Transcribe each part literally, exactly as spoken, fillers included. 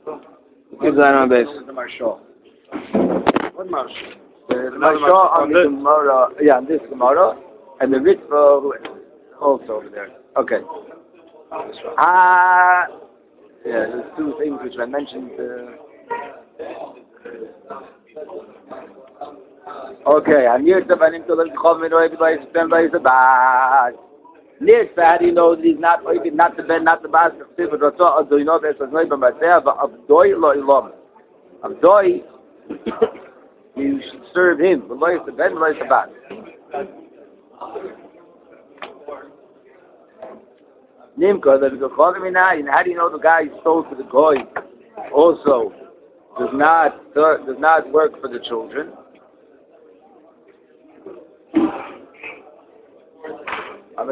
Give that on base. The Marshal. What Marshal? The Marshal on the Gemara, yeah, on this Gemara, and the Ritva also over there. Okay. Ah, uh, yeah, there's two things which I mentioned. Uh, okay, I'm here to find him to learn to call me to everybody to spend by his bad. Near sad, you know, he's not not the bed, not the bas, but also do you know there's a neighbor but there, but Abdoi lo ilom. Abdoi, you should serve him. The loy is the bed, the loy is the bas. Nimka, that we go call him now, and how do you know the guy who stole for the goy also does not does not work for the children? When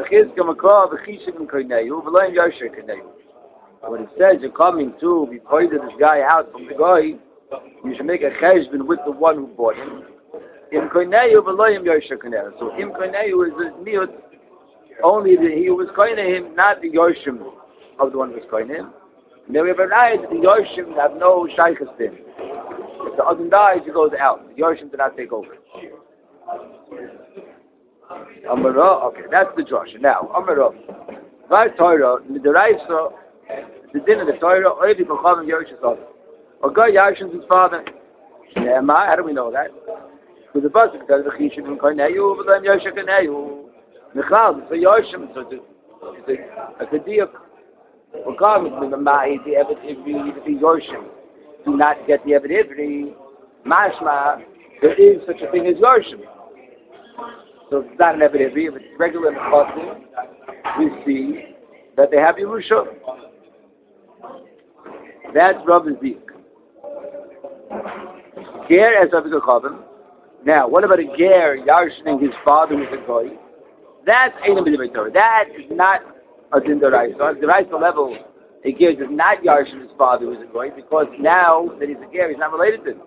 it says you're coming to be pointed this guy out from the guy, you should make a cheshbon with the one who bought him. Im koineyu v'loyim yosher koneyu. So im koineyu is the niyut, only the, he was koine him, not the yoshim of the one who was koine him. And then we have a right that the yoshim have no shaykhs in. If the husband dies, he goes out. The yoshim do not take over. Amara, okay, that's the Joshua. Now, Amara, by Torah, the Raisa, the din of the Torah, Oedi B'chavim Yerusha's father. A guy Yerusha's his father. How do we know that? Because the pasuk says, "V'chishim Koneyu, v'lam Yerusha Koneyu." Michal, it's a Yerusha, so it's a it's a diuk. V'chavim is the Ma'i, the Evet Ivri, the Yerusha. Do not get the Evet Ivri. Mashma, there is such a thing as Yerusha. So it's not an evidence. If it's regular Mechasim, we see that they have Yerusha. That's Rabbi Zik. Ger as Rabbi Chavim. Now, what about a Ger yarshining his father with a goy? That's Einam B'Divrei Torah. That is not a Din D'Oraisa. On the D'Oraisa level, a Ger does not yarshin his father with a goy because now that he's a Ger, he's not related to him.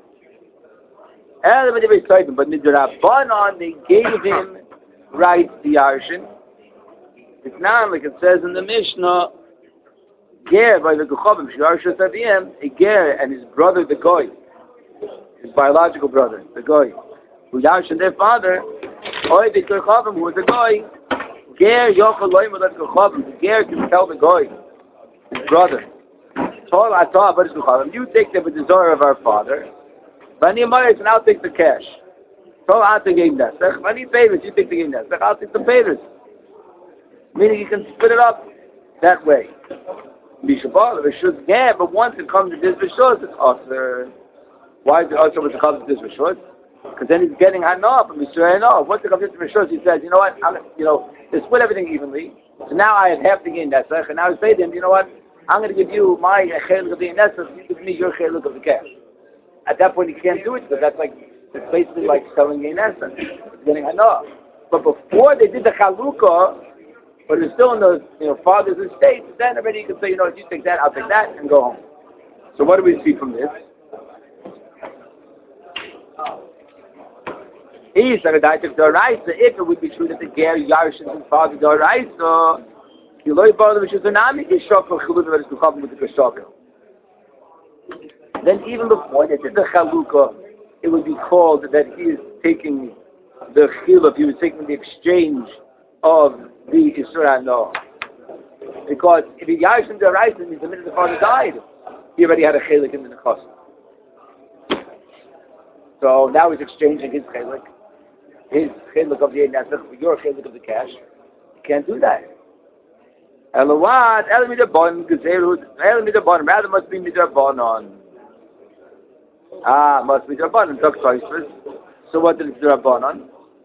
But Midrabanan, they gave him right to Yarshin. It's not like it says in the Mishnah, Ger by the Gechavim, Yarshin Saviyim, a Ger and his brother, the Goy, his biological brother, the Goy, who Yarshin their father, Oy the Gechavim, who was a Goy, Ger Yochel Loim Odat Gechavim, the Ger can tell the Goy, his brother, Tol Atah Abaris Gechavim, you take the desire of our father, Vani Moritz, and I'll take the cash. So I'll take the Nesach. Vani Payers, you take the Nesach. I'll take the Payers. Meaning you can split it up that way. Mishabal, Rishus, yeah, but once it comes to this Rishus, it's Osir. Why is it Osir when it comes to this Rishus? Because then he's getting Hanah from Yisrael. No, once it comes to this Rishus, he says, you know what, I'm, you know, they split everything evenly. So now I have half the Nesach, and now I say to him, you know what, I'm going to give you my Chelik of the Nesach, you give me your Chelik of the cash. At that point, he can't do it because that's like it's basically like selling a nasa. It's getting enough. But before they did the chalukah, but it's still in the you know father's estate, then already you can say, you know, if you take that, I'll take that, and go home. So what do we see from this? He said that if the Raisa, if it would be true that the Ger Yarshin his father the Raisa, you loy bother which is an ami kishok for chilud that is to come with the kishok. Then even before they did the chalukah, it would be called that he is taking the chiluf, he was taking the exchange of the Isra no. Because if he yarshin the rice, the minute the father died, he already had a chelik in the cost. So now he's exchanging his chelik, his chelik of the Nesach for your chelik of the cash. You can't do that. Elawat, Elamidaban, Gezerut, Elamidaban, rather must be Midabanon. Ah, must be Rabbanon, Dr. Toysfus. So what did it do Rabbanon?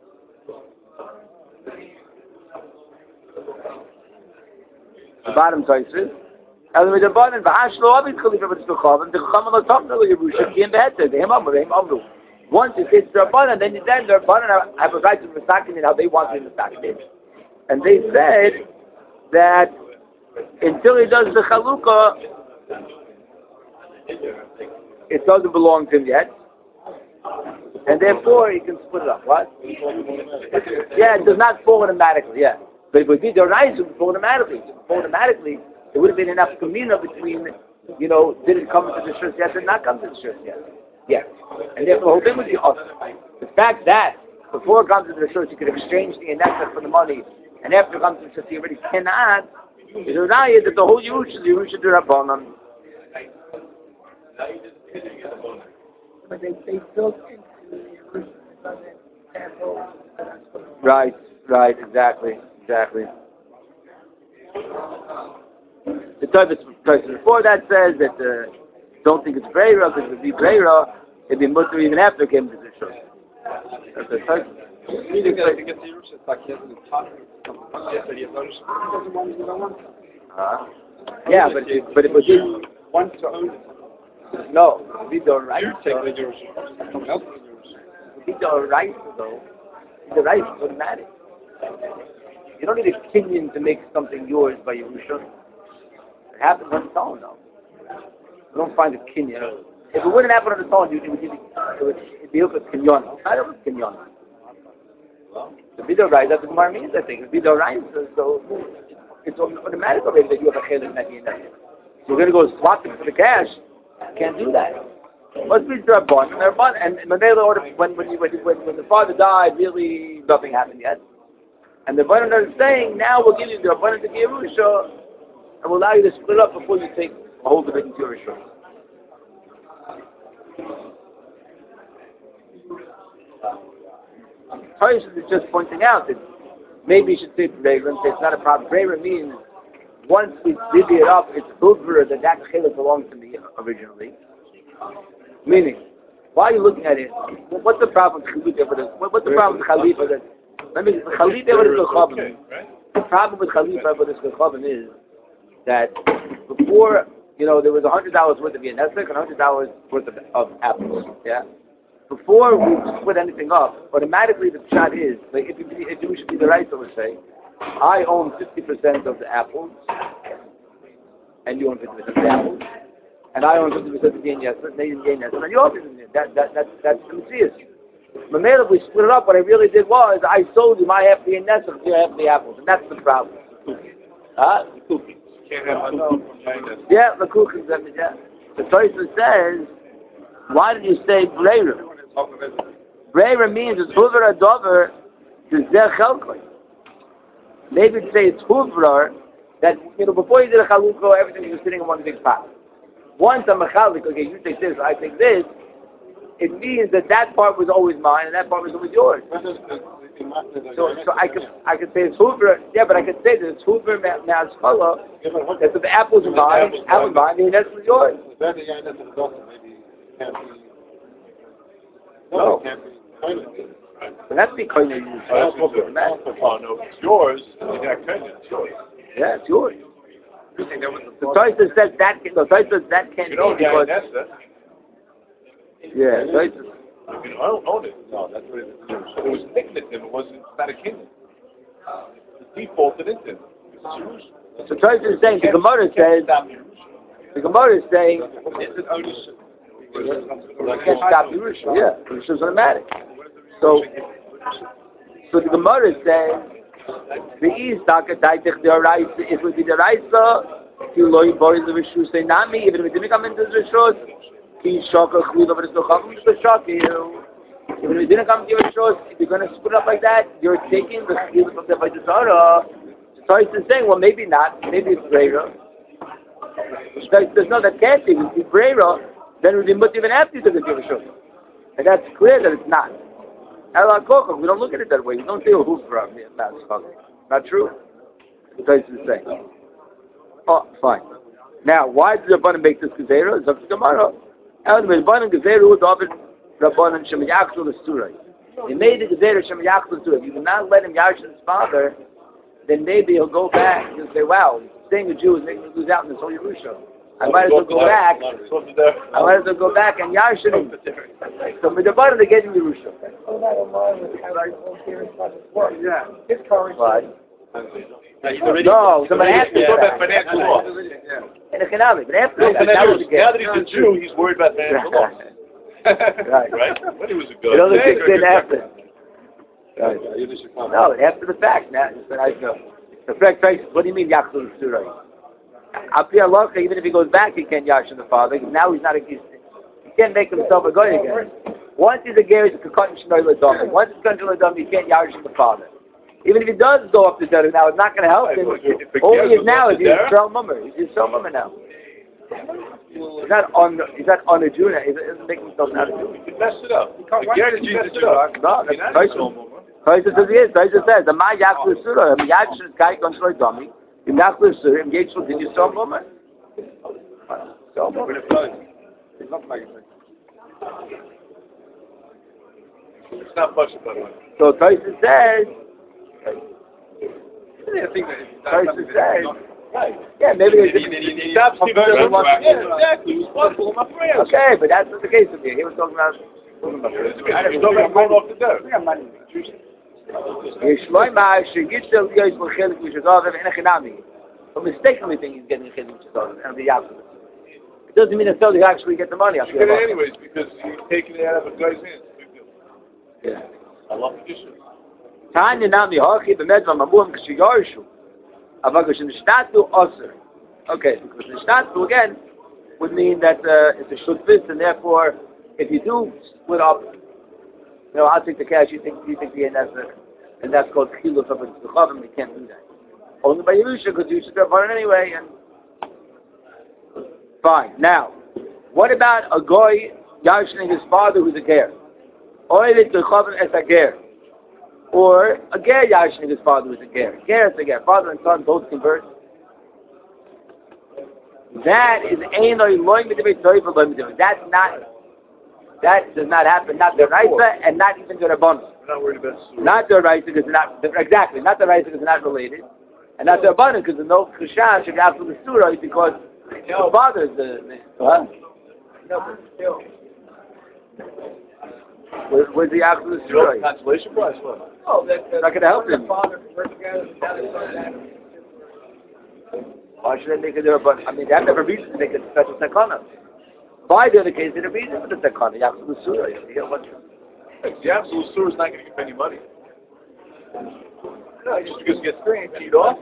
The bottom Toysfus. And with Rabbanon, V'ashlo Abid Khalifa B'tzvachavim, the Chacham Allah Tomna Yerusha, Kim Beheter, the Him Amru, the Him Amru. Once it gets to Rabbanon, then then the Rabbanon have a right to Misakin it how they want to Misakin it. And they said that until he does the Chalukah, it doesn't belong to him yet, and therefore he can split it up. What? Yeah, it does not fall automatically. Yeah, but if we did the rice, it would fall automatically. If it would fall automatically, it would have been enough kamina between you know, did it come to the shus yet? Did it not come to the shus yet? Yes. And therefore, the whole thing would be awesome. The fact that before it comes to the shus, you could exchange the inessa for the money, and after it comes to the shus, you already cannot. Is a raya that the whole Yerusha is Yerusha to Rabbanan. But they, they built into the temple. Right, right, exactly, exactly. The Torah before that says that uh, don't think it's Breira, because if it would be Breira, it'd be mutter even after it came to the Shus. That's the Torah. Uh, yeah, but it, but it was just Once to own it. no, we don't right. You take the Jerusalem. Someone else is Jerusalem. We don't right though. The right is automatic. You don't need a kinyan to make something yours by Yerusha. It happens on its own though. You don't find a kinyan. If it wouldn't happen on its own, you would it would it'd be up with kinyan. Not up with kinyan. The video right, that's what Gemara means, I think. The video right, so, so it's automatic already that you have a chelik in that. So you're going to go swap it for the cash. You can't do that. Must be Rabban. And Rabban, and when when, you, when when when the father died, really nothing happened yet. And the Rabban is saying, now we'll give you the Rabban to Yerusha, and we'll allow you to split up before you take a hold of it into Yerusha. Taisha is just pointing out that maybe you should say Breira and say it's not a problem. Breira means once we divvy it up, it's over that that chelik belongs to me originally. Meaning, why are you looking at it? What's the problem with Khalifa? What's the problem with Khalifa? That, let me, Khalifa what is the problem? The problem with Khalifa what is the problem is that before, you know, there was a hundred dollars worth of Yenesek and a hundred dollars worth of, of apples. Yeah. Before we split anything up, automatically the shot is, like if you, if you should be the right, so let's say, I own fifty percent of the apples, and you own fifty percent of the apples, and I own fifty percent of the Yenes, and you own fifty percent. That, that, that, that's the Messias. If we split it up, what I really did was, I sold you my half of the Yenes and your half of the apples, and that's the problem. Huh? Yeah, the cookies, yeah. The Tosfos says, why did you say Breira? Breira means it's Huvra Dover to Zeh Chelkoi. Maybe to say it's Huvra that, you know, before you did a Chalukah, everything was sitting in one big pot. Once I'm a Chalik, okay, you take this, I take this, it means that that part was always mine and that part was always yours. So, so I could, I could say it's Huvra, yeah, but I could say that it's Huvra Me'azchala, that the apples are mine, apples mine, and that's yours. No. But that's the kind of use. No, it's yours. It's yours. Yeah, it's yours. The Tosfos says that. The Tosfos says that can't be because. Yeah, Tosfos. You can own it. No, that's what it is. It was nicknamed. It wasn't. It's not a kingdom. It defaulted into it. So Tosfos is saying the Gemara says. The Gemara is saying. You can't stop Yerusha. Yeah, Yerusha is automatic. So, so the Gemara says, the East Dakaitich the Araisa, it would be the Araisa, you loy boy the Rishus say Nami, even if it didn't come into the Rishus, he shocker chud over the Socham, the shock you. Even if it didn't come to your Rishus, if you're going to split up like that, you're taking the chud of the Vajasara. So he's saying, well, maybe not, maybe it's Breira. There's no, that can't be, it's Breira. Then it would be much even after you took it to Yerusha. And that's clear that it's not. We don't look at it that way. You don't say a hufra. Not true. The Tosfos is saying. Oh, fine. Now, why did the Rabbanan make this gezerah? It's up to Gemara. And the Rabbanan gezerah was David Rabbanan Shemayachlu l'Surai. He made the gezerah Shemayachlu l'Surai. If you do not let him yash his father, then maybe he'll go back and say, wow, staying a Jew is making me lose out in this whole Yerusha. I might as well go back. I might as well go back and yash him. So with the bottom they get in Yerusha. Yeah. His courage. Right. No, somebody asked me about financial loss. In economic, but after that, now that he's a Jew, he's worried about financial loss. Right. Right? When he was a good. It only kicks in after. Right. No, after the fact. Now, it's I know. The fact, what do you mean, Yachlu Surai? Api Alocha, even if he goes back, he can't Yarshin the father, because now he's not a He can't make himself a Goy again. Once he's a Ger, he's a Kekot Shnoi L'Dom. Once he's Kekot Shnoi L'Dom, he can't Yarshin the father. Even if he does go up the Derek now, it's not going to help him. All he is now is he's a Yisrael Mummer. He's Yisrael Mummer now. He's not on. He's not on a Jew now. He doesn't make himself not a Jew. You messed it up. The Ger is Jesus Jew. No, that's Tyson. Tyson says he is. Tyson says the Ma Yachlu Surah. Him Yachlu Kai Kon Shloi Domi. Him Yachlu Surah. Him Yachlu Din Yisrael Mummer. So Mummer. It's not like it. It's not much, by the way. So Tyson says. I think that Tyson says. Right. Yeah, maybe they He stops people doesn't want to. Yeah, exactly. Responsible, my friend. Okay, but that's not the case with me. He was talking about. He's talking about going off the dirt. Yishloima shegitzel yoyz l'chelik v'shazov v'enechinami. But mistakenly think he's getting chelik v'shazov and the yapsel. It doesn't mean necessarily he actually get the money. He's getting it anyways because he's taking it out of a guy's hands. Yeah. I love the issue. Tanya nami hachi b'medva mamuam k'shiyarshu. Avagosh in the shtatu osir. Okay, because the shtatu again would mean that uh, it's a shutfis, and therefore, if you do split up, you know, I'll take the cash, you think you think the and that's a, and that's called chiluf of the chavim. We can't do that. Only by Yerusha, because you should have it anyway. And fine. Now, what about a goy yarshining his father who's a ger? Oilit lechavim es a ger. Or a ger yarshining his father who's a ger. Ger is a ger. Father and son both convert. That is einoi loy midivei toiv loy midivei. That's not. That does not happen. Not the Raisa and not even the Rabbanon. We're not worried about the Not the Raisa because they're not exactly. Not the Raisa because they're not related, and not the Rabbanon because there's no Cheshash should have to the Surah because the father is the. What? No, but still. Where, where's the after the Surah? Consolation prize, what? Oh, that, that Not going to help him. The father work together, and now they start that. Why should they make a Rabbanon? I mean, they have never reason to make a special takana. By the other case, there's a reason for the takana. You have to the Surah. You know what? The absolute sewer is not going to give any money. No, just because he gets teed off.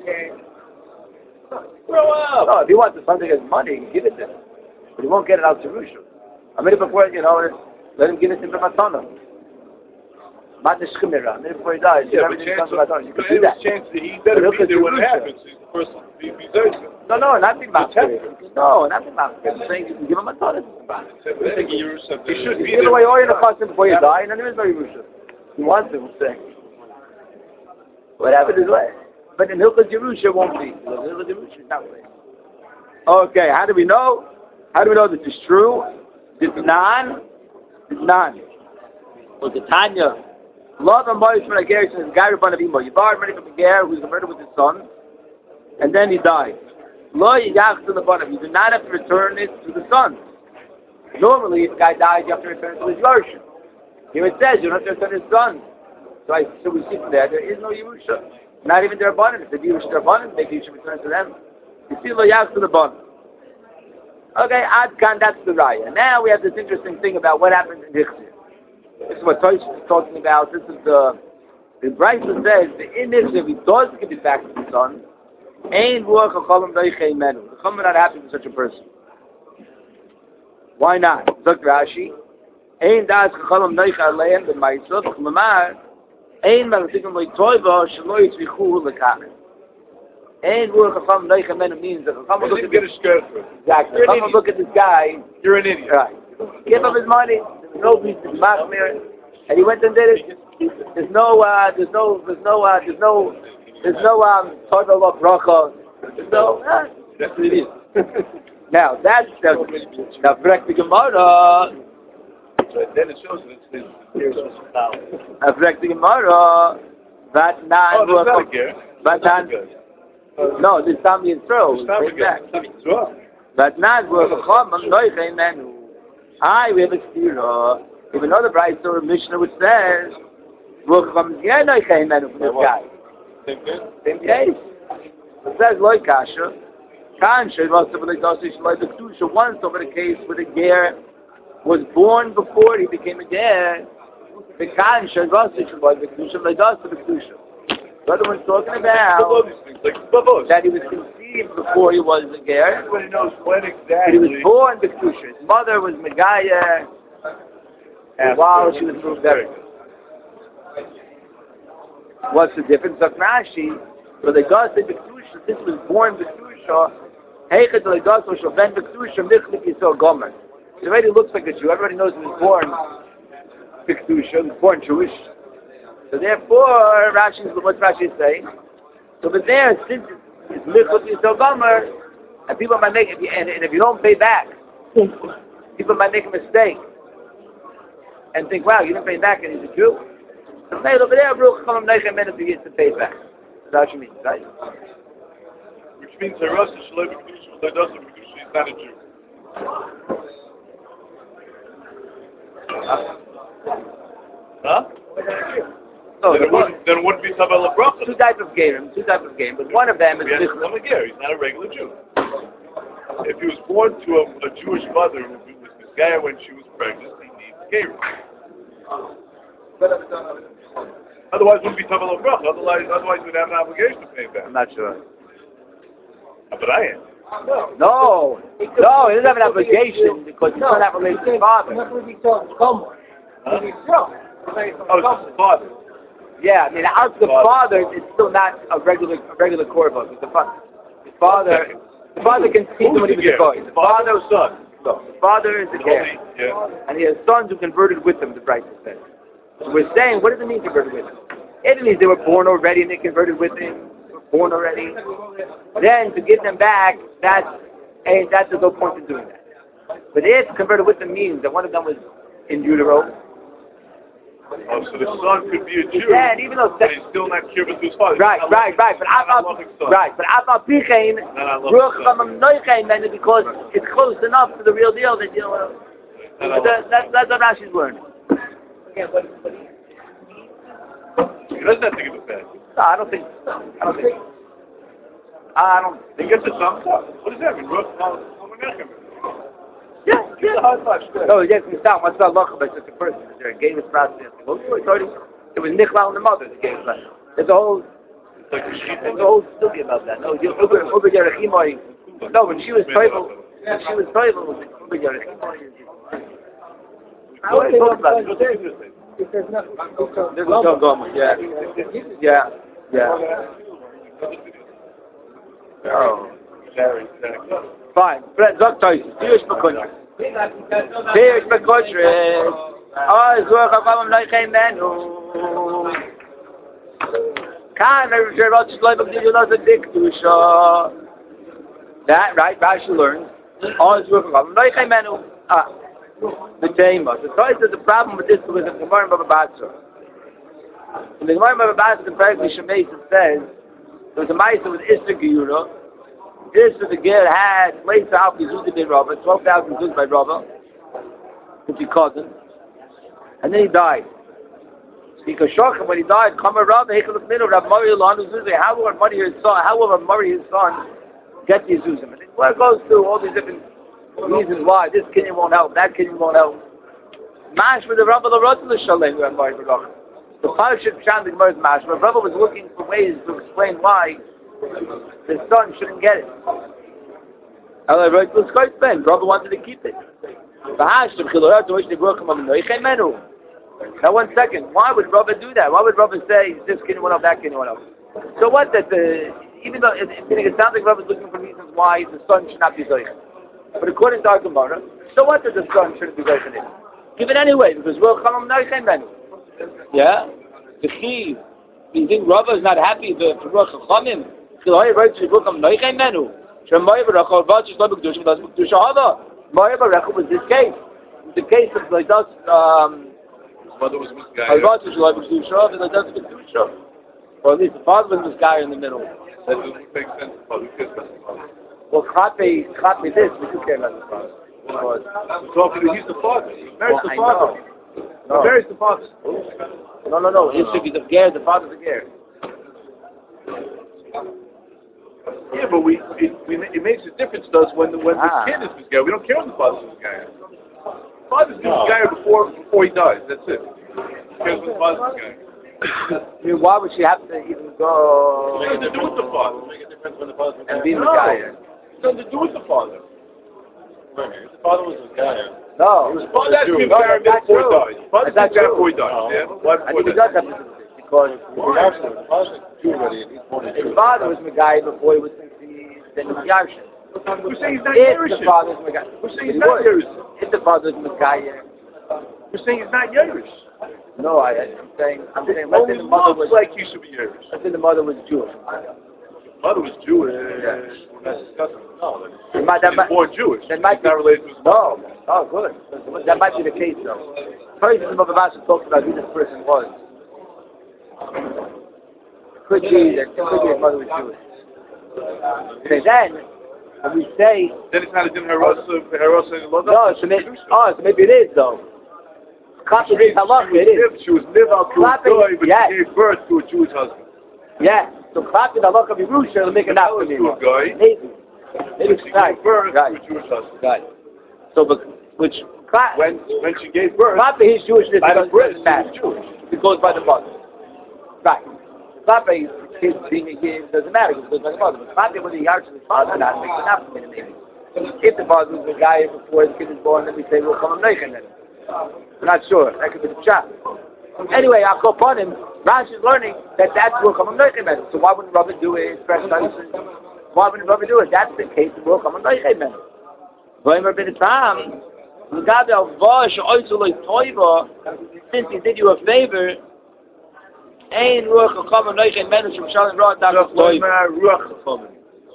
Grow up. No, if he wants the son to get money, give it to him. But he won't get it out to Rusha. I mean, before, you know, let him give it to the Matana. Not the Shemira. I mean, before he dies, Yeah, you but have chance to of, You can do that. chance that he better be there when it happens. He's the person he deserves it. No, no, not the Master. No, not the Master. I'm saying you can give him a ton. He should be Give there. away all your costume before you die, and then there is no Yerusha. He wants to, we'll say. Whatever his way. But in Hilchot Yerusha, it won't be. Because Hilchot Yerusha is not way. Okay, how do we know? How do we know this is true? This non, this non. Was the Tanya. Love and boys from a ger says Gai Rabban Avimo. Yivar money from a ger who's converted with his son, and then he died. Lo yiyach to the bottom. You do not have to return it to the son. Normally, if a guy dies, you have to return it to his Yerusha. Here it says you don't have to return his son. So I so we see from there there is no Yerusha. Not even their abundance. If Yerusha their abundance, maybe you should return it to them. You see lo yiyach to the bottom. Okay, Ad Kan, that's the raya. Now we have this interesting thing about what happens in Hichzir. This is what Tosh is talking about. This is the the Brisa says the in Hichzir, if he does give it back to the son, Ein ruach hacholam doichei menu. The Chum are not happy with such a person. Why not? Zok Rashi, Ein das hacholam doichei aleim b'maisot chumamar Ein malatikim loitoiva shelo yitzvichu lekach. Ein ruach hacholam doichei menu means that the Chum will look at get a skirt. exactly. The Chum will look at this guy. You're an idiot. Right. Give him his money. There's no reason to machmir, and he went and did it. There's no, uh, there's no, there's no, uh, there's no, there's no um, total of bracha. There's no. Uh, That's what it is. now that's the now correct the Gemara. Right, then it shows that it's his ears was power. Now correct the Gemara. That non. Oh, that's not a gear. But non. No, this time in throw. It's not a gear. But non. We're a chum. No, you menu. I we have a stira. We have another Brisa or Mishnah which says, "We're chum. Yeah, no, you can't menu for this guy." Same thing. Same case. It says loy kasha. Kan shay was the B'leidasish loy the kedusha. Once over the case where the ger was born before he became a ger. The kan shay was the kedusha B'leidasish the kedusha. The other one's talking All about these things, like Babos. that he was conceived before he was a ger. Everybody knows when But exactly. he was born Bektusha. His mother was Megaya while she was moved there. What's the difference of Rashi? So the God said Bektusha, since he was born Bektusha, Heichet the God so Ben Bektusha, Michlik Yisrael Gomer. He already looks like a Jew. Everybody knows he was born Bektusha, he was born Jewish. So therefore, Rashi, what's Rashi saying? So but there, since it's Michlik Yisrael Gomer, and people might make, if you, and, and if you don't pay back, people might make a mistake and think, wow, you didn't pay back and he's a Jew. So made over there, Baruch Shalom Neichem minutes to get to pay back. That's what you mean, right? Which means the Rosh Hashanah B'Kedusha, the Dosa B'Kedusha, is not a Jew. Huh? No, then, the it wouldn't, then it wouldn't be Tabel Bracha. two types of game, two types of game, but one of them is He has to come again. He's not a regular Jew. If he was born to a, a Jewish mother who was misguided when she was pregnant, he needs Gabriel. Otherwise, it wouldn't be Tabel Bracha. Otherwise, otherwise, we'd have an obligation to pay back. I'm not sure. But I am. No, no, he doesn't have an obligation because he's not that related to his father. Huh? Oh, it's his father. Yeah, I mean, out the father, it's still not a regular, a regular korban. It's the father. His father, the father can see him when he was a boy. The father, son. No, the father is the ger, Yeah. and he has sons who converted with him. The Bryce says. So we're saying, what does it mean converted with him? It means they were born already and they converted with him. They were born already. Then to get them back, that's and that's no point in doing that. But if converted with them means that one of them was in utero. Oh, so the son could be a Jew, Yeah, and even though but he's still not given to his father. right, right, right, but Not Abba, unloving son. right, but Abba Pichein, Not unloving Ruach son. Chamam Noichein, then because it's close enough to the real deal that you know. Not That, that, that's what Rashi's learning. Yeah, but, but He doesn't have to give it back. No, I don't think. I don't think. I don't. He gets it sometime. What does that mean? Ruach Chamam? Yeah, It's a hard touch. no, yes, we start. What's that look about such a person? Is there a game of process? It was Nichlal and the mother that gave us. There's a whole, It's like the sheep. there's a whole story about that. No, you- Uber Uber Yerachimoi. No, when she was toivel, when she was toivel, was Uber Yerachimoi. I would say talk about it. if there's nothing, There's no government. Yeah, yeah, yeah. Oh, Very exactly. fine. Fred, Zok Toys, Jewish Bekuntre. Jewish Bekuntre. Oh, Zuach Avamam Noichein Menu. Kan Merot Shloim B'Gdil Yulaz a Diktusha. That, right, Rashi learns. Oh, Zuach Avamam Noichein Menu. Ah, the Tema. The Toys is the problem with this was in the Gemara Baba Batza. In the Gemara Baba Batza, in Perek Mishameis, it says, there was a Maisa with Isra Geyura. This is the ger had placed out the Zuz by Rabba, twelve thousand Zuz by Rabba, which he cousin, and then he died. Because Shochem, when he died, come a Rabba, he could have been a Rabbi Mari Lanu Zuz. How will Mari his son? How will Rabbi Mari his son get the Zuzim? And it well, it goes through all these different reasons why this Kenyan won't help, that Kenyan won't help. Mash for the Rabba the Rotten the Shalem Rabbi Mari Baruch. The Parashah Pshan the Gemara's Mash, but Rabba was looking for ways to explain why the son shouldn't get it. Allah wrote to the Ben. Rabbi wanted to keep it. Now one second, why would Rabbi do that? Why would Rabbi say this kid went up, that kid went up? So what that the even though it, it, it sounds like Rabbi's looking for reasons why the son should not be Zoich. But according to our Gemara, so what that the son shouldn't be Zoich in it? Give it anyway, because we'll come Noichein Menu. Yeah? The Chiv. You think Rabbi is not happy to Ruach Chachamim? Moya Barecha was this case. The case of like that. Um, His mother was misguided. Or at least the father was this guy in the middle. That doesn't make sense. Father, who cares about the father? Well, Chape, Chape this, we do care about the father. Because, I'm talking to, he's the father. He marries well, the I father. know. He marries the father. No, no, no. If he's a ger, the father's a ger. Yeah, but we it, we it makes a difference to us when the when Ah. the kid is misguided. We don't care if the father's misguided. The father's misguided before before he dies. That's it. Who cares when the father's misguided? I mean, why would she have to even go Nothing to do with the father. Make a difference when the father was and be no. Messiah? Nothing to do with the father. The father was a guy. No. He was father that's No, been that's married not before he true. died. Father's That's been not married before he true. died. No. Yeah? Why I before think he that? does have to do this because The father's a Jew already. He's born a his Jew. father was Megai before he was conceived, then he was Yarshin. Who's saying he's not If the Yerush? father's Megai, Who's saying he he's not would. Yerush? If the father's Megai, Who's saying he's not Yerush? no, I, I'm saying, I'm saying, It let's only say the mother looks was, like he should be Yerush. let's say the mother was Jewish. Mother was Jewish. Yeah. We're not discussing. No, That might, that he's might, born Jewish. that might He's not be, related to his mother. no, oh good. That might be the case though. First, the Mababasha talks about who this person was. It could be that, it could be his mother was Jewish. Okay, then, when we say, Then it's not a din Harosa, Harosa and Loda. no, so maybe, oh, so maybe it is though. Copy is halakha, it is. She was live out to a Clapping, guy, but yes. she gave birth to a Jewish husband. Yeah, so copy the halakha of Yerusha will make it That not for was me. to a guy. Maybe. Maybe She it's right. gave birth Right. to a Jewish husband. Right. So, but, which, copy, When when she gave birth, copy his Jewishness by the doesn't breast, doesn't matter. she was Jewish. It goes by the mother. Right. Copy, his being a kid doesn't matter, it goes by the mother. But copy whether he yards his father or not makes it not for me to maybe. If the father was the guy before the kid is born, then we say we'll come and make it then. We're not sure. That could be the shot. Anyway, I'll go upon him. Rash is learning that that's will come and make it. So why wouldn't Rabbi do it? Fresh Tyson. Why wouldn't Rabbi do it? That's the case. It will come and make it. Voimer bin Tam. Since he did you a favor, Ein Ruach HaKam Noiche and Menus from Shalom Rod Dach HaKam.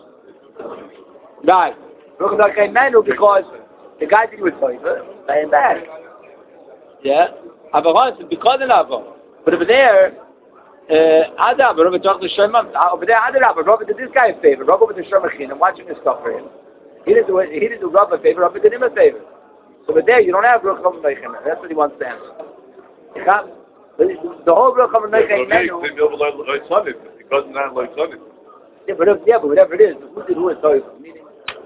Right. Ruach HaKam Menu because the guy did you a favor, pay him back. Yeah? Avon, because of Avon. But over there, uh, Adam, Rabbi talked to Shemam, over there, Adam, Rabbi did this guy a favor. Rabbi with the Shemachin, I'm watching this stuff for him. He didn't do it, he didn't do Rabbi a favor, Rabbi did him a favor. So over there, you don't have Ruach HaKam Noiche. That's what he wants to answer. You can't, the whole Ruach HaKam Noiche Menu. Because not like Sunday. Yeah, but, yeah, but whatever it is, who did who is Torah? Meaning,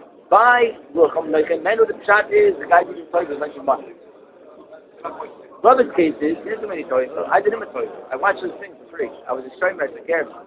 by Ruach HaKam Noiche Menu, the Pshat is, the guy did his Torah, like your money. Brother's case is, he didn't do any Torah. I did him a Torah. I watched this thing for free. I was a stranger, I took care of him.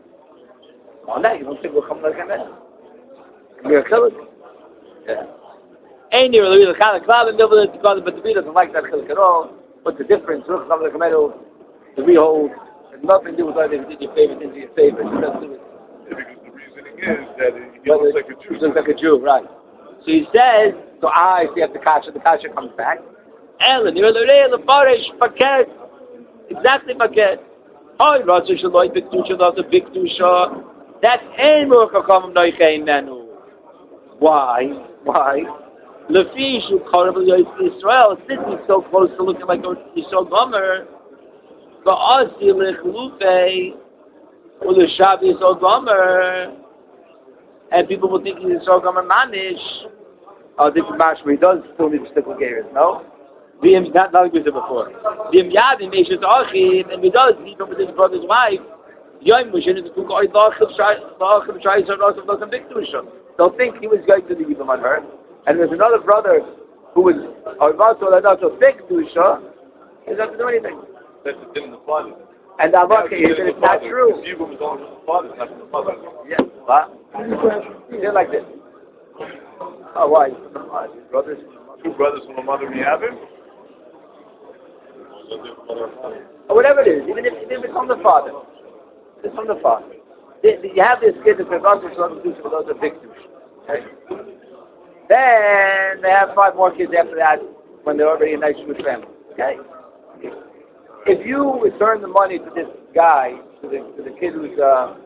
On that, you don't think we'll come like a man. You're a killer. Yeah. Ain't near the kind of cloud and double it because but the Rebbe doesn't like that chiluk at all. What's the difference? Look, come like a metal, the rehold, has nothing to do with whether they did your favor, didn't do your favor. It doesn't do with Yeah, because the reasoning is that he But looks like a Jew. He looks like a Jew, right. So he says, so I see if the kasha, the kasha comes back. Ellen, you're the real, the farish, paket. Exactly paket. Oh, Rashi Shaloi, Bikdusha, the Bikdusha. That's ein Ruach HaKam Noiche Menu. Why? Why? Lefish, who Korab Israel, since he's so close to looking like a Yisrael Gomer, but Asi Lechlufe, or the Shavi Yisrael Gomer, and people will think he's Yisrael Gomer Manish. Oh, this is Mashma, he does still need to stick with Geras, no? V'im, not, not like we said before. V'im Yadim, Eishes Achim, and he does, even with his brother's wife, Yom Mushin is a book, Oy Lachim Lachim Shai Yisrael Lachim Lachim Bikdusha. They'll think he was going to the Yibam on her. And there's another brother who was Arvato Ladato Bikdusha, he doesn't have to do anything. That's the din of the father. And the Avaka is that it's not true. Yibum is only from the father, it's not from the father. Yes. What? They're like this. Oh, why? His brothers? Two brothers from a mother we have him? Or whatever it is, even if, even if it's from the father. It's from the father. They, they, you have this kid that's Arvato Ladato for those are Bikdusha. Okay? Then they have five more kids after that when they're already a nice Jewish family. Okay? If you return the money to this guy, to the, to the kid who's uh,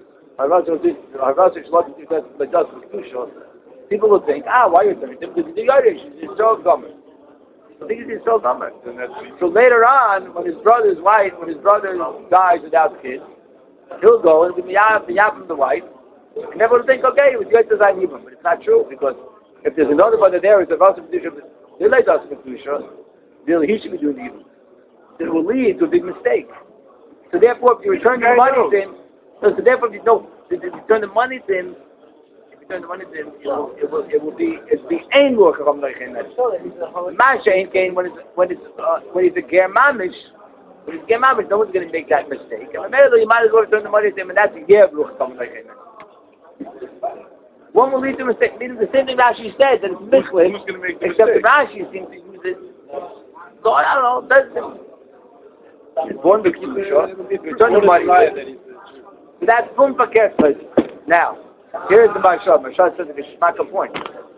people will think, ah, why are you returning him? Because he's Irish, he's so dumb. I think he's so dumb. So later on, when his brother's wife, when his brother dies without kids, he'll go and be yapping the wife, and everyone will think, okay, it was good to sign Yibam. But it's not true, because if there's another brother there who's a Rasa Kedusha, they'll let us Kedusha, then he should be doing the Yibam. It will lead to a big mistake. So therefore, if you return the money to him, so, so therefore, if you, no, if you return the money to him, if you return the money to him, it will, it will, it will be, it will be ein Ruach HaKam Noiche Menu. Masha ain't gain when it's, when it's, uh, when it's a ger mamish, But if you get mamish, no one's going to make that mistake. And you might as well return the money to him, and that's a year of ruch coming like him. One will lead to a mistake. Meaning the same thing Rashi said, that it's mishlim, Who's going to make the except mistake? that Rashi seems to use it. So I don't know, does it? It's born big sure. Return the money. That's boom for careful. Now, here's the Mashal. Mashal says a Shmaka point.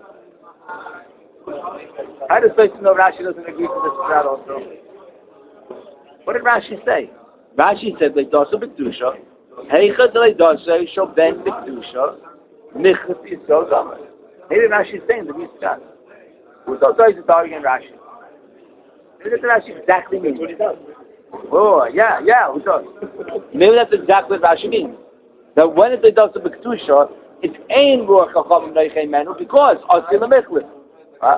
How does Tosfos know Rashi doesn't agree to this crowd also? What did Rashi say? Rashi said, "Leidasu b'kedusha, heichad leidasu shel ben b'kedusha, nichnas yisrael gomer." Maybe Rashi is saying the Mishkan. Who's also is arguing Rashi? Maybe that's what Rashi exactly means. Oh, yeah, yeah, who does? Maybe that's exactly what Rashi means. That when it's leidasu b'kedusha, it's ein ruach chachamim leichei menu because asil lemichlif. Huh?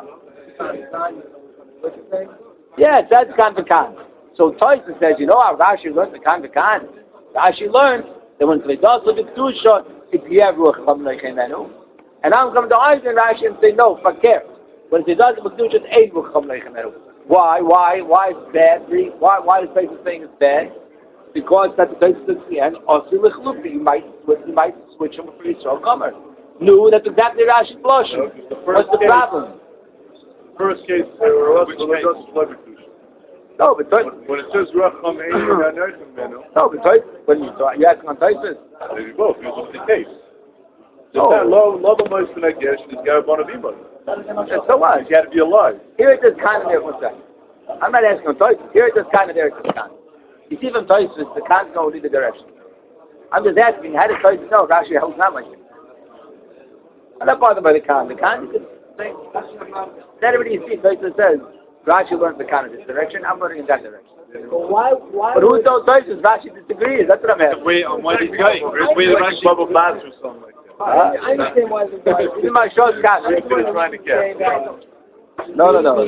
Yeah, it's that's kan v'kan. So Tosfos says, you know how Rashi learned the kan v'kan? Rashi learned that when it's leidasu b'kedusha, it's yev ruach chachamim leichei menu. And I'm going to argue in Rashi and say, no, fakir. When it's leidasu b'kedusha, it's ein ruach chachamim leichei menu. Why? Why? Why is it bad? Why? Why is Tosfos saying it's bad? Because that the Tosfos at the end, asil lechlufti, you might, you might switch him for Yisrael gomer. No, that's exactly Rashi's blush. No, the What's the case, problem? First case, uh, which case? No, but Tosfos. When, when it says Racham Ein Yanerchim Menu, No, but Tosfos. When you talk, you asking on Tosfos. maybe both. It was the case. No. Lo lo b'mois v'negesh is got one of imos. So what? He's got to be alive. Here it is kind of there. What's that? I'm not asking on Tosfos. Here it is kind of there. It's the kind. You see from Tosfos, the can't go in either direction. I'm just asking, how does Tosfos know Rashi holds not like it? I'm not bothered by the Khan. The Khan, you can say, not everybody you see, Tosfos says, Rashi learns the Khan in this direction, I'm learning in that direction. But why? Why? But who told Tosfos Rashi disagrees? That's what I'm asking. Wait, on what he's saying. Wait, like bubble baths or something like that. I, I understand why the guy. This is my short Khan. You're trying to get. No, no, no.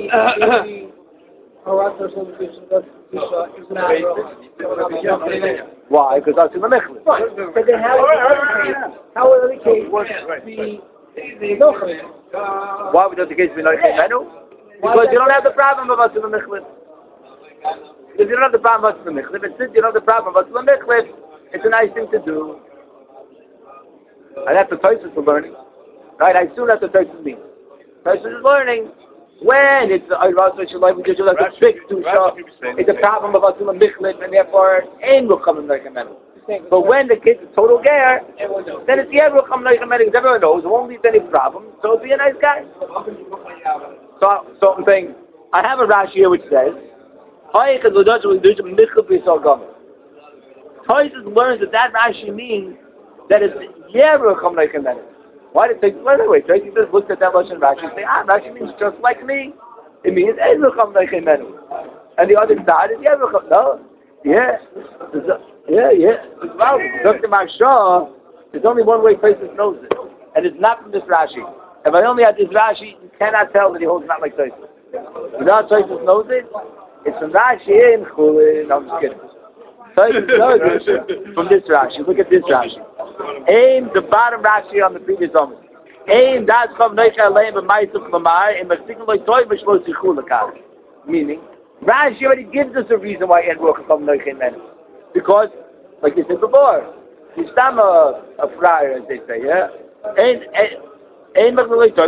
Why? Because that's in the Mechlis. But then how? How will the case be? Why would that the case be like Menu? Because you don't have the problem of us in the Mechlis. If you don't have the problem of us in the Mechlis, since you don't have the problem of us in the Mechlis, it's a nice thing to do. And that's the Tosfos for learning. Right? I assume that's what Tosfos means. Tosfos is learning when it's a like we did like a big Kedusha, it's a problem of us in the Mechlis, and therefore ain't will come in like a Menu. But when the kid's a total gear, then it's the everyone come like a medic. Everyone knows it won't lead to any problem. So be a nice guy. So, so I'm saying, I have a Rashi here which says, Tosfos learns that that Rashi means that it's Yeru come like a medic. Why did it take? By the way, Tracy just looked at that Russian Rashi and say, ah, Rashi means just like me. It means Yeru come like a medic. And the other side is Yeru come. No, yeah. Yeah, yeah. Well, Doctor Marshaw, there's only one way Tosfos knows it, and it's not from this Rashi. If I only had this Rashi, you cannot tell that he holds not like Tosfos. You know how Tosfos knows it? It's from Rashi in Chulin. No, I'm just kidding. Tosfos knows it from this Rashi. Look at this Rashi. Aim the bottom Rashi on the previous Omer. Aim das chav noicha aleim b'maisuf lamar and b'sikum lo'toy b'shlo sichu l'kar. Meaning, Rashi already gives us a reason why en ruach chav noicha menu. Because, like you said before, he's not a, a friar, as they say, yeah? And, and,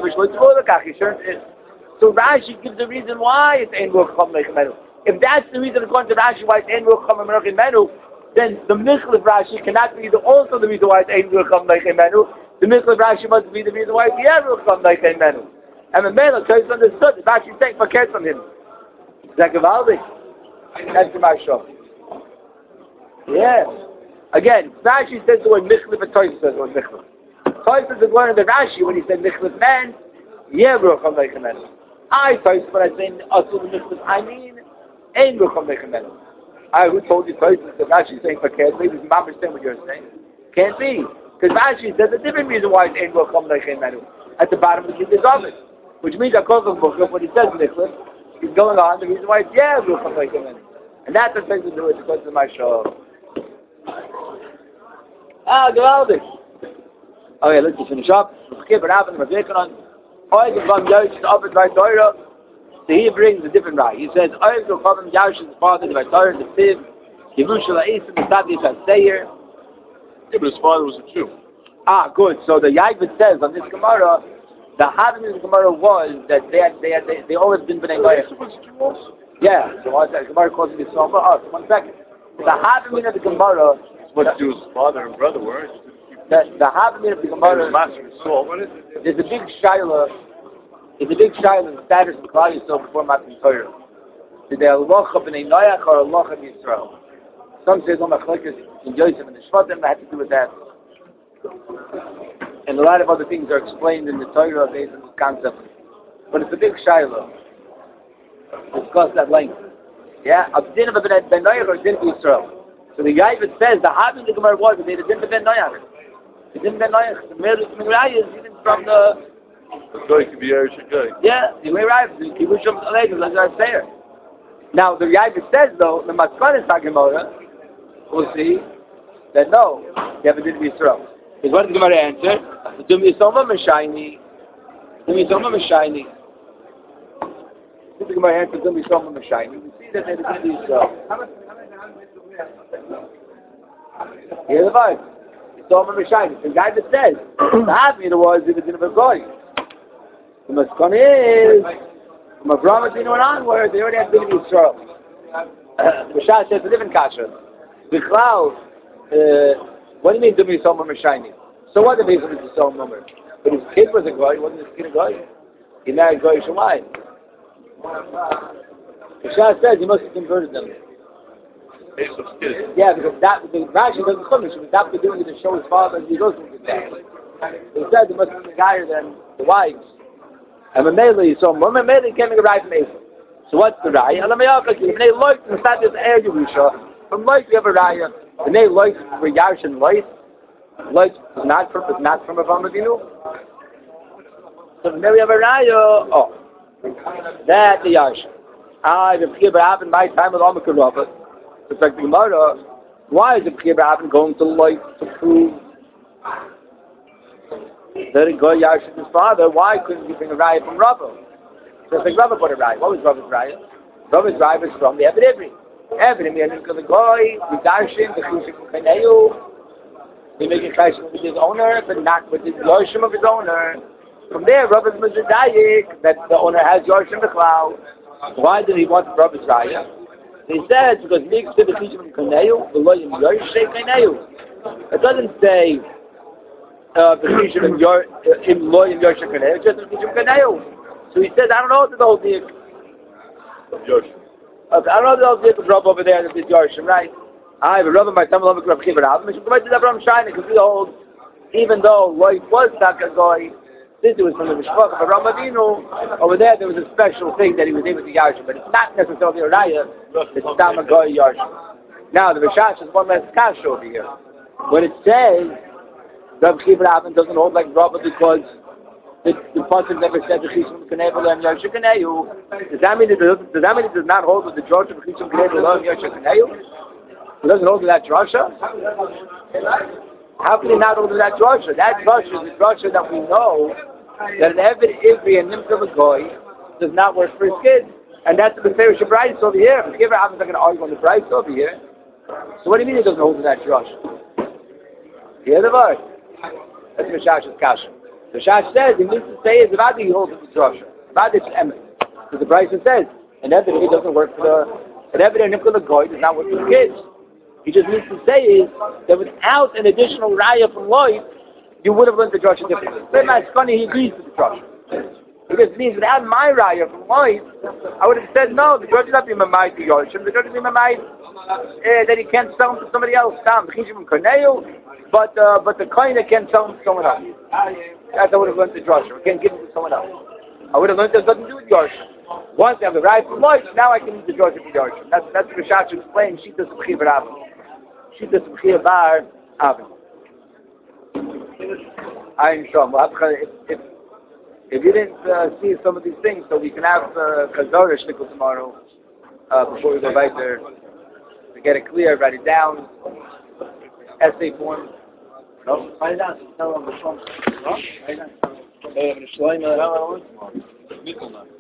so Rashi gives the reason why it's Ein Ruach Chacham Leichei Menu. If that's the reason according to Rashi why it's Ein Ruach Chacham Leichei Menu, then the Michlef Rashi cannot be the, also the reason why it's Ein Ruach Chacham Leichei Menu. The Michlef Rashi must be the reason why it's Yev Ruach Chacham Leichei Menu. And the Mela Tosfos understood. Rashi is saying, forget from him. Zakavaldik. That's the Mashal. Yeah. Again, Rashi says the word Michlef, but Tosfos says the word Michlef. Tosfos is learning the Rashi when he said Michlef man, Yev Ruach Chacham Leichei Menu. I Tosfos when I say Asul Michlef, I mean Ein Ruach Chacham Leichei Menu. I who told you Tosfos that Rashi is saying forget. Maybe you understand what you're saying. Can't be. Because Rashi says a different reason why it's Ein Ruach Chacham Leichei Menu at the bottom of the Gid's office. Which means that when he says Michlef, he's going on the reason why it's Yev Ruach Chacham Leichei Menu. And that's what things to do with because of my show. Ah, geweldig. Okay, let's just finish up. We keep it happening. We're taking on. Heute beim Deutsch ist Arbeit bei Teure. So he brings a different right. He says, "Oyev Gochavim Yarshin's father, the Torah, the Piv, Kivush La'is, the Sadi Chaseir." Yeah, but his father was a Jew. Ah, good. So the Yavit says on this Gemara, the Havim in the Gemara was that they had, they had, they, they always been Bnei Noach. was a Jew also. Yeah. So one second, Gemara calls it Yisrael. Oh, one second. The Havim in the Gemara. What Jew's father and brother were. The the Havim in the Gemara. Master Saul. What is it? There's a big shaila. There's a big shaila in the status of Klal Yisrael before Matan Torah. Did they halacha Bnei Noach or halacha Yisrael? Some say no machlokes in Yosef and the Shvatim that had to do with that. And a lot of other things are explained in the Torah based on this concept. But it's a big shiloh. Discuss that length. Yeah? A din of a Ben Noach or a din of Yisrael. So the guy that says the Havim the Gemara was made a din of Ben Noach. The din of Ben Noach. The Mirai is even from the... The guy could be Irish guy. Yeah, the way right. The Kibush of Alegim, like I say. Now the guy that says though, the Maskon is Gemara, we'll see that no, you have a din of Yisrael. Because what is the Gemara answer? Dum Yisoma Meshayni. Dum Yisoma Meshayni. This is the Gemara answer. Dum Yisoma Meshayni. We see that they have a din of Yisrael. Here's the vibe. Yisoma Meshayni. The guy that says the Havim was if it's in a Goy. The Maskon is from Avraham Avinu and onward. They already have din of Yisrael. Mishah says a different kasha. Bichlal. What do you mean, Dum Yisoma Meshayni? So what if he's a Yisoma Momer? But his kid was a guy, wasn't his kid a guy? He married Goy Shemai. The Shah says he must have converted them. Esau's kid. Yeah, because that, the Rashi doesn't come, he was after doing it to show his father and he goes with that. He said he must have been higher than the wives. And Mamela Yisoma Momer, Mamela came and arrived from Esau. So what's the Raya? Alamayakaki, when they looked and started to air Yerusha, from light we have a Raya. The name light for Yarshin light, light is not from is not from Avraham Avinu. So from there we have a raya. Oh, that the Yarshin. Ah, the Pchibur happened by time with Omar Rabba. It's like the Gemara. Why is the Pchibur happened going to light to prove that it got Yarshin his father? Why couldn't he bring a raya from Rabba? So it's like Rabba put a raya. What was Rabba's raya? Rabba's raya was from the Ebed Ivri. Every man is going to go, we darshan, the Chushim Kaneyu, we make a Chushim with his owner, but not with his Yorshim of his owner. From there, Rabbi's Mizadayik, that the owner has Yorshim the cloud. Why did he want Rabbi's Raya? He said, because Mix to the Chushim Kaneyu, the Loyim Yorshim Kaneyu. It doesn't say, uh, the Chushim in Loyim Yorshim Kaneyu, it's just the Chushim Kaneyu. So he says, I don't know what the whole thing is. Yorshim. Okay, I don't know if there's a rub over there that is Yorshim, right? I have a rub in my Tamil Avik Rav Chivar Avim. Mishum Kavai Tzidab Ram Shayna, because we hold, even though Loit was Takagoi, this was from the Mishpach of Avraham Avinu, over there there was a special thing that he was able to Yorshim, but it's not necessarily a Raya, it's Tamagoi Yorshim. Now, the Rishash is one less cash over here. When it says, Rav Chivar Avim doesn't hold like Rabba because The, the Pasuk never said the Chishim Kanevel and Yoshim Kaneyu. Does that mean it does, does that mean it does not hold with the George of Chishim Kanevel and Yoshim Kaneyu? It doesn't hold with that drasha. How can it not hold with that drasha? That drasha is the drasha that we know that an Eved Ivri and Nimtza Goy does not work for his kids, and that's the Parish of Bryce over here. If Giver happens, I'm going to argue on the Bryce over here. So what do you mean it doesn't hold with that drasha? Hear the word. That's Mishash's kasha. The Shash says, he means to say is about he holds with the drasha. About it's emet. Because the Bryson says, an evidence doesn't work for the, an evidence Nicola Goy does not work for the kids. He just means to say is that without an additional raya from Lloyd, you would have learned the drasha differently. But it's funny, he agrees with the drasha. It just means without my raya from Lloyd, I would have said, no, the drasha does not be mamai to Yorshim, the drasha be mamai uh, that he can't sell him to somebody else. Sam, but uh, but the kind that can't sell him to someone else. That's I would have learned the drasha. I can't give it to someone else. I would have learned that it doesn't do with Yorshim. Once I have the right from Lloyd, now I can use the drasha for Yorshim. That's that's what Rishash explains. She does B'chiv Avin. She does B'chiv Avin. I'm sure. If, if, if you didn't uh, see some of these things, so we can have uh, Chazorah Shnikl tomorrow uh, before we go right there. To get it clear, write it down. Essay form. No? Write it down. Tell them the phone. No? Write it down.